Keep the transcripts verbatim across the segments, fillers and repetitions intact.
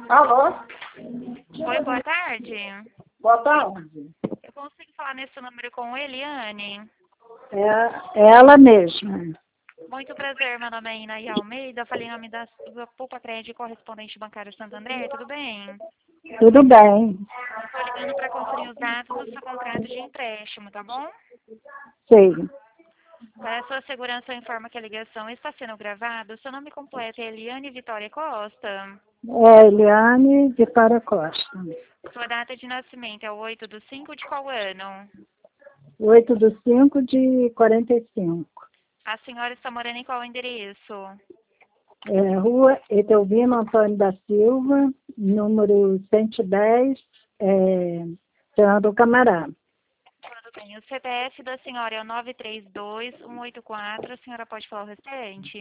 Alô? Oi, boa tarde. Boa tarde. Eu consigo falar nesse número com Eliane? É, é ela mesma. Muito prazer, meu nome é Inaí Almeida, falei em nome da, do Poupa Crédito Correspondente Bancário Santander, tudo bem? Tudo bem. Estou ligando para conferir os dados do seu contrato de empréstimo, tá bom? Sei. Para a sua segurança, eu informo que a ligação está sendo gravada. O seu nome completo é Eliane Vitória Costa. É Eliane Vitória Costa. Sua data de nascimento é o oito do cinco de qual ano? oito do cinco de quarenta e cinco. A senhora está morando em qual endereço? É, Rua Etelvino Antônio da Silva, número cento e dez, é, Senhora do Camará. Tudo bem. O C P F da senhora é o nove três dois um oito quatro. A senhora pode falar o restante?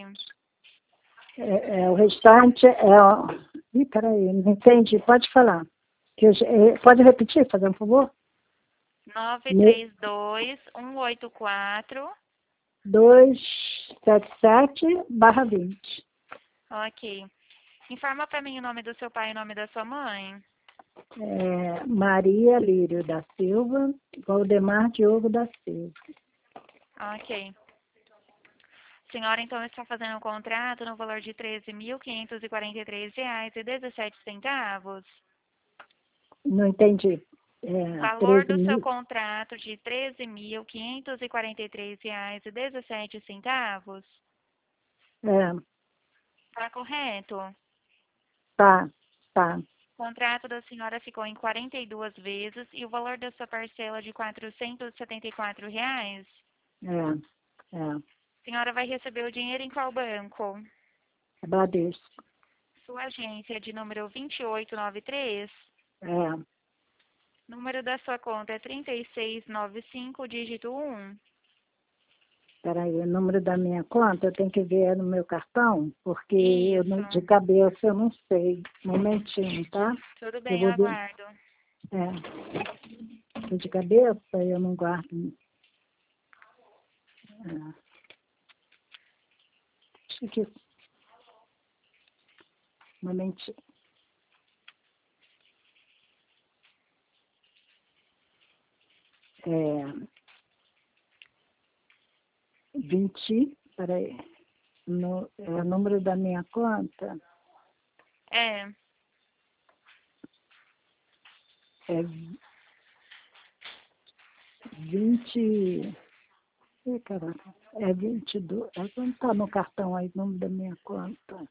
É, é, o restante é... Ó, ih, peraí, não entendi. Pode falar. Que eu, é, pode repetir, fazer um favor? nove três dois um oito quatro. duzentos e setenta e sete barra vinte. Ok. Informa para mim o nome do seu pai e o nome da sua mãe. É, Maria Lírio da Silva, Valdemar Diogo da Silva. Ok. A senhora, então, está fazendo um contrato no valor de treze mil quinhentos e quarenta e três reais e dezessete centavos. Não entendi. É, Valor treze do seu mil. contrato de treze mil quinhentos e quarenta e três reais e dezessete centavos. É, Está correto? tá, tá. O contrato da senhora ficou em quarenta e duas vezes e o valor da sua parcela de quatrocentos e setenta e quatro reais. É, é. A senhora vai receber o dinheiro em qual banco? É Bradesco. Sua agência é de número vinte e oito noventa e três. É. Número da sua conta é trinta e seis noventa e cinco, dígito um. Peraí, o número da minha conta eu tenho que ver no meu cartão, porque eu não, de Isso. cabeça eu não sei. Um momentinho, tá? Tudo Eu bem, eu vou ver. aguardo. É. De cabeça eu não guardo. É. Acho que... Um momentinho. É, vinte, peraí, no, é o número da minha conta É. é vinte, ih, caraca, é vinte e dois, é, não está no cartão aí o número da minha conta,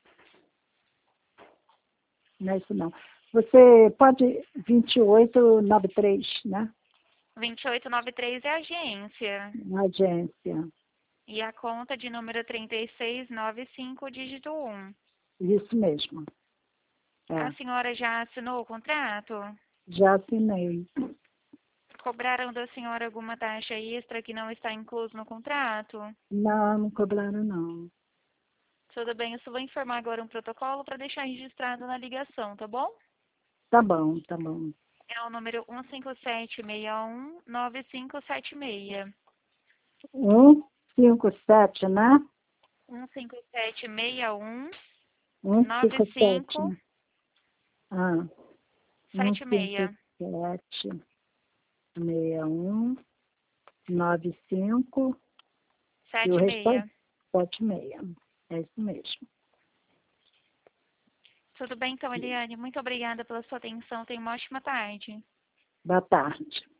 não é isso não. Você pode, vinte e oito noventa e três, né, vinte e oito noventa e três é a agência. na agência, E a conta de número trinta e seis noventa e cinco, dígito um. isso mesmo, A é, senhora já assinou o contrato? já assinei. Cobraram da senhora alguma taxa extra que não está incluso no contrato? Não, não cobraram não. Tudo bem, eu só vou informar agora um protocolo para deixar registrado na ligação, tá bom? Tá bom, tá bom. É o número um cinco sete seis um nove cinco sete seis. um, cinco, sete, né? um cinco sete seis um um, nove cinco, sete, cinco né? Ah, um, sete cinco, seis. sete, seis, um, nove, cinco, e o Sete restante, seis. sete, seis. É isso mesmo. Tudo bem então, Eliane? Muito obrigada pela sua atenção. Tenha uma ótima tarde. Boa tarde.